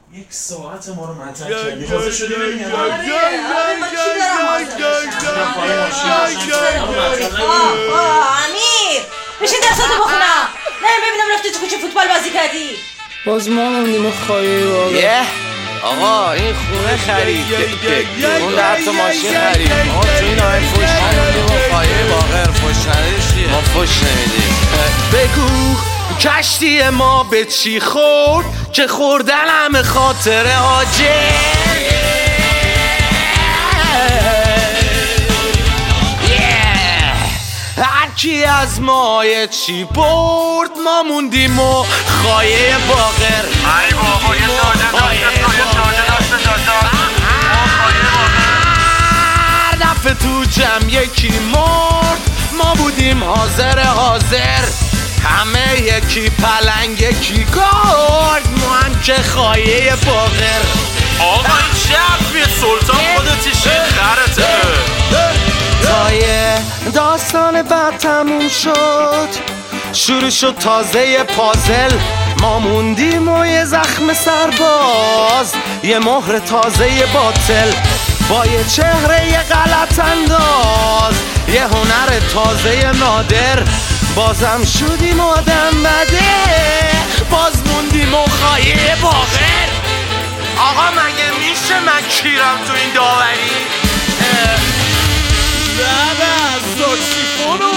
یک ساعت ما رو مطرح کردی حاضر شدی ببینی آره من چی دارم امیر بشین درستاتو بخونم نه ببینم رفتی تو کوچه فوتبال بازی کردی باز ما موندیم خواهی واقعا. آقا این خونه خرید اون ده تا ماشین خرید ما تو این آین فوش ندیدیم و خواهی باقر فوش ندیدیم ما فوش نمیدیم بگو کشتی ما به چی خورد که خوردن همه خاطر آجر هرکی از مایه چی برد ما موندیم و خواهی باقر ای بابا یه ساده هر دفعه تو جمع یکی مرد ما بودیم حاضر همه یکی پلنگ یکی گرد ما هم که خواهی باقر آقا این چه سلطان خودتی شد خرته تا یه داستان بعد تموم شد شروع شد تازه پازل ما موندیم و یه زخم سرباز یه مهر تازه باطل با یه چهره یه غلط انداز یه هنر تازه نادر بازم شدیم آدم بده باز موندیم و خواهی باقر آقا مگه میشه من کیرم تو این داوری زده از ساکسیفونو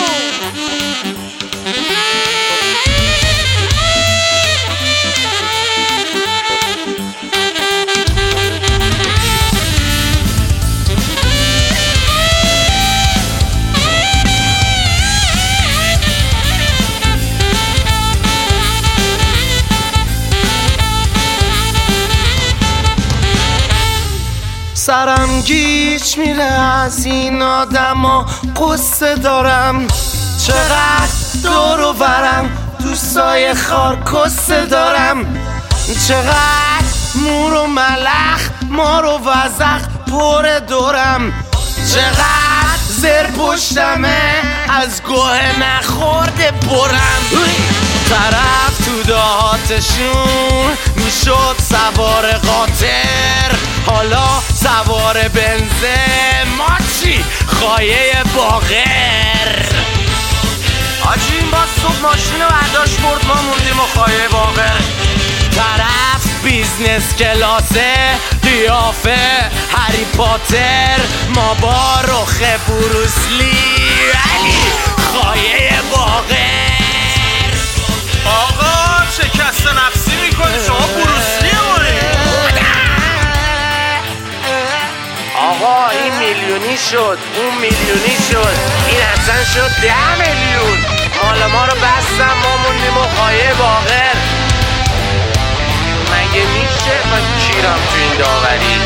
سرم گیج میره از این آدم ها قصه دارم چقدر دور و برم دوستای خار کسه دارم چقدر مور و ملخ مار و وزخ پر دورم چقدر زر پشتمه از گوه نخورده برم طرف تو دهاتشون میشد سوار قاطر حالا سوار بنزه ما چی خواهی باقر آجی این باز صبح ماشین رو برداشت برد ما موندیم و خواهی باقر طرف بیزنس کلاسه قیافه هری پاتر ما با رخ بروسلی ولی خواهی باقر آقا شکست نفسی میکنی شما بروسلی آقا این میلیونی شد اون میلیونی شد این اصلا شد 10 میلیون مال ما رو بستم ما موندیم و خواهی باقر مگه میشه من کیرم تو این داوری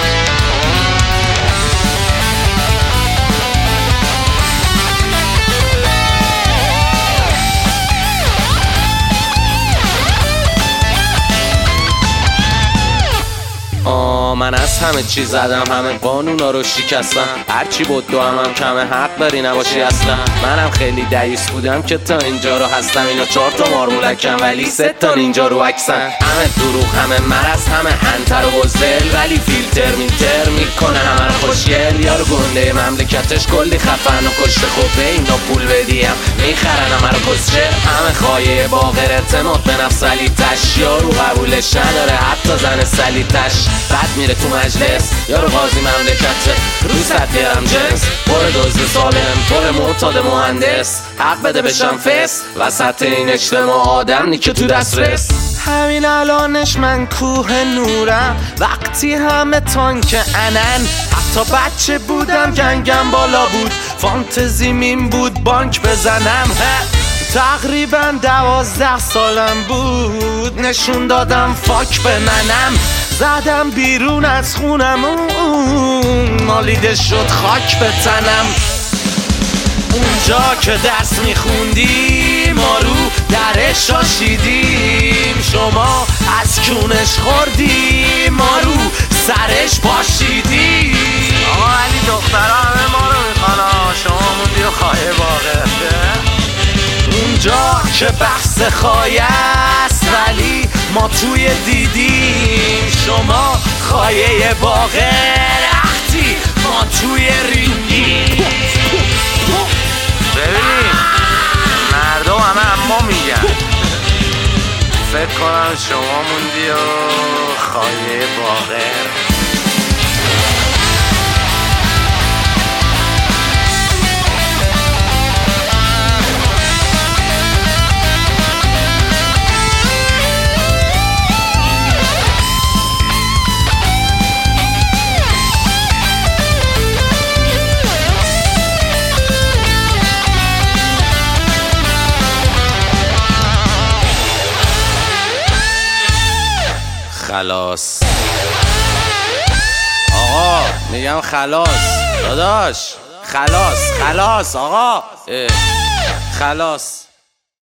من از همه چی زدم همه قانونا رو شکستم هرچی بود دو هم کمه حق بری نباشی اصلا منم خیلی دیوس بودم که تا اینجا رو هستم اینا 4 تا مارمولکم ولی 3 تا اینجا رو عکسن همه دروغ همه مرض همه انتر و بزدل ولی فیلتر مینتر میکنه همه رو خوشگل یارو گنده مملکتش کلی خفن و کشته خوب به اینا پول بدیم میخرن همه رو کسچه همه خواهی باقر اعتماد به نفس ولی تش یارو قبولش نداره حتی زن سلیتش بعد میره تو مجلس یارو قاضی مملکته روی سطحیرم جنس پر دوزی سالم پر معتاد مهندس حق بده بشم فس وسط این اجتماع آدم نیکه تو دسترس همین الانش من کوه نورم وقتی همه تانک انن حتی بچه بودم گنگم بالا بود فانتزی میم بود بانک بزنم تقریبا 12 سالم بود نشون دادم فاک به منم زدم بیرون از خونم مالیده شد خاک به تنم اونجا که درس میخوندیم ما رو درش آشیدیم شما از کونش خوردیم ما رو سرش پاشیدیم آقا علی دخترها همه ما رو میخوانا شما موندی و خواهی باقر اونجا که بحث خواهی است ولی ما توی دیدیم خایه باغر وقتی ما توی رینگی. ببینید مردم همه اما میگن، فکر کنم شما موندی و خایه باغر. خلاص آقا، میگم خلاص داداش، خلاص آقا، خلاص.